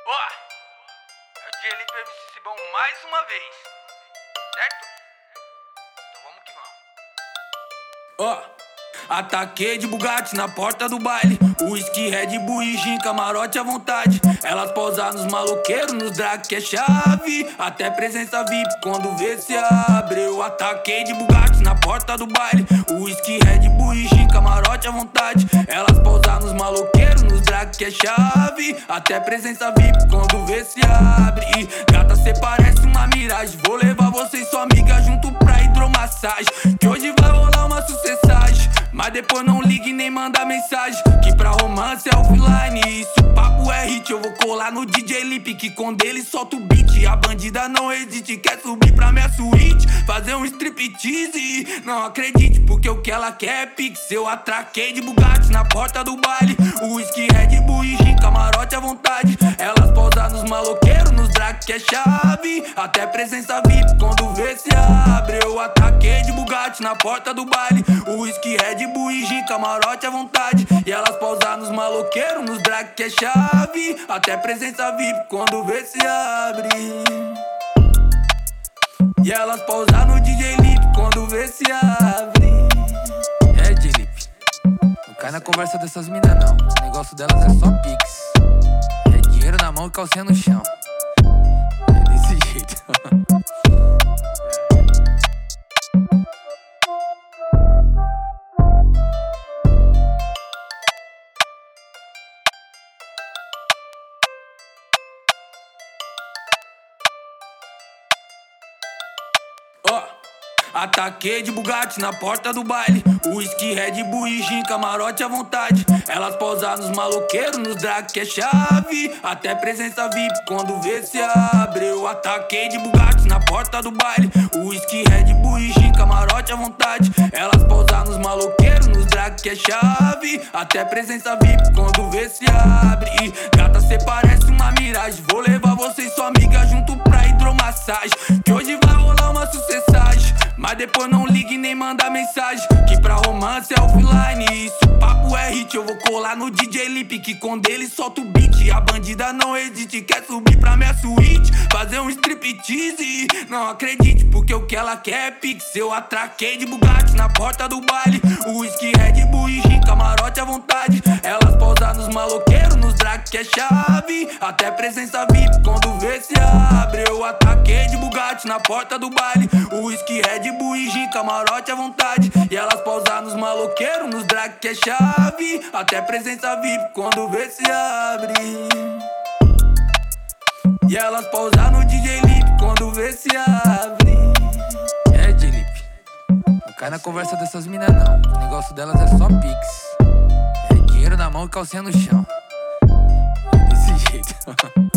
Ó, é o DJ Lipe MC Cibão mais uma vez, certo? Então vamos que vamos. Ó, ataquei de Bugatti na porta do baile. Whisky, Red Bull e gin, camarote à vontade. Elas pousar nos maloqueiros, nos drag que é chave. Até presença VIP quando vê se abre. Eu ataquei de Bugatti na porta do baile. Whisky, Red Bull e gin, camarote à vontade. Elas pousar nos maloqueiros, nos drag que é chave. Até presença VIP quando vê se abre. E gata, cê parece uma miragem. Vou levar você e sua amiga junto pra hidromassagem, que hoje vai rolar uma sucessagem. Mas depois não ligue nem manda mensagem, que pra romance é offline. E se o papo é hit, eu vou colar no DJ Lipe, que quando ele solta o beat, a bandida não resiste, quer subir pra minha suíte, fazer um striptease. Não acredite, porque o que ela quer é pix. Eu atraquei de Bugatti na porta do baile. Whisky, Red Bull e gin, camarote à vontade. Elas pousar nos maloqueiros, nos drag que é chave. Até presença VIP quando vê se abre. Eu ataquei de Bugatti na porta do baile. Whisky, Red Bull e gin, camarote à vontade. E elas pousar nos maloqueiros, nos drag que é chave. Até presença VIP quando vê se abre. E elas pousar no DJ Lipe quando vê se abre. É, DJ Lipe, não cai na conversa dessas minas não. O negócio delas é só pix. É dinheiro na mão e calcinha no chão. É desse jeito. Ó, ataquei de Bugatti na porta do baile. Whisky, Red Bull e gin, camarote à vontade. Elas pousar nos maloqueiros, nos drag que é chave. Até presença VIP quando vê se abre. Eu ataquei de Bugatti na porta do baile. Whisky, Red Bull e gin, camarote à vontade. Elas pousar nos maloqueiros, nos drag que é chave. Até presença VIP quando vê se abre. E gata, cê parece uma miragem. Vou levar você e sua amiga junto pra hidromassagem, que hoje vai rolar uma sucessagem. Mas depois não ligue nem manda mensagem, que pra romance é offline. E se o papo é hit, eu vou colar no DJ Lipe, que quando ele solta o beat, a bandida não resiste, quer subir pra minha suíte, fazer um striptease. Não acredite, porque o que ela quer é pix. Eu atraquei de Bugatti na porta do baile. Whisky, Red Bull e gin, camarote à vontade. Elas pousar nos maloqueiros, nos drag que é chave. Até presença VIP quando vê se abre. Eu ataquei de Bugatti na porta do baile. Whisky, Red Bull e gin, camarote à vontade. E elas pousar nos maloqueiros, nos drag que é chave. Até presença VIP quando vê se abre. E elas pousar no DJ Lipe quando vê se abre. É, DJ Lipe, não cai na conversa dessas minas não. O negócio delas é só pix. É dinheiro na mão e calcinha no chão. É desse jeito.